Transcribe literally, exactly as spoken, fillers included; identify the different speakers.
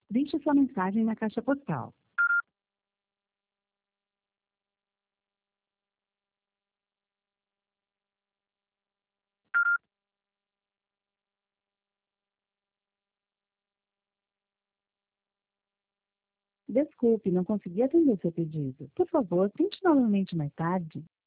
Speaker 1: Deixe sua mensagem na caixa postal. Desculpe, não consegui atender seu pedido. Por favor, tente novamente mais tarde.